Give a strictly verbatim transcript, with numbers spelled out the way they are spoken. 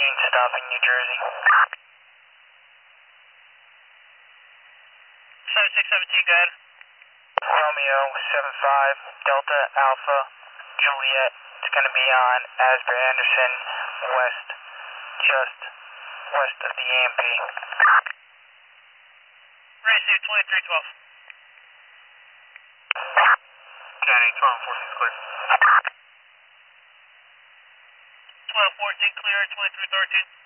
fourteen stopping New Jersey. seven six seventeen, go ahead. Romeo seven five Delta Alpha Juliet. It's going to be on Asbury Anderson west, just west of the A M P. Receive twenty-three twelve. County twelve fourteen is clear. twelve fourteen clear, twenty-three thirteen.